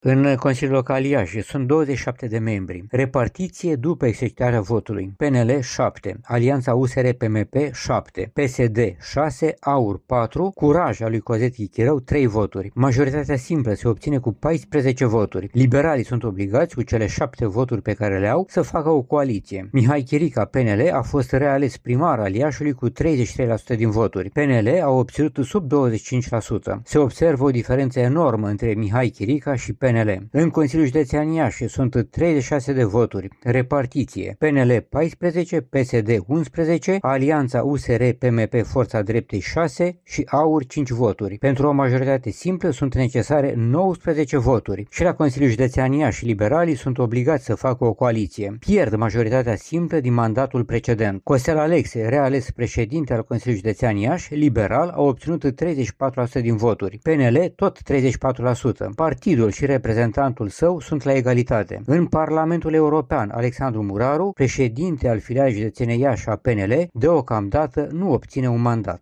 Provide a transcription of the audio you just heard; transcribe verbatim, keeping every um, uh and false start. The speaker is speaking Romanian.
În Consiliul Local Iași sunt douăzeci și șapte de membri. Repartiție după exercitarea votului. P N L șapte, Alianța U S R P M P șapte, P S D șase, AUR patru, Curaj al lui Cozet Chichirău trei voturi. Majoritatea simplă se obține cu paisprezece voturi. Liberalii sunt obligați cu cele șapte voturi pe care le au să facă o coaliție. Mihai Chirica P N L a fost reales primar al Iașiului cu treizeci și trei la sută din voturi. P N L a obținut sub douăzeci și cinci la sută. Se observă o diferență enormă între Mihai Chirica și P N L. În Consiliul Județean Iași sunt treizeci și șase de voturi. Repartiție: P N L paisprezece, P S D unsprezece, Alianța U S R P M P Forța Dreptei șase și AUR cinci voturi. Pentru o majoritate simplă sunt necesare nouăsprezece voturi. Și la Consiliul Județean Iași liberalii sunt obligați să facă o coaliție. Pierd majoritatea simplă din mandatul precedent. Costel Alexe, reales președinte al Consiliului Județean Iași, liberal, a obținut treizeci și patru la sută din voturi. P N L tot treizeci și patru la sută. Partidul și reprezentantul său sunt la egalitate. În Parlamentul European, Alexandru Muraru, președinte al filialei județene Iași a P N L, deocamdată nu obține un mandat.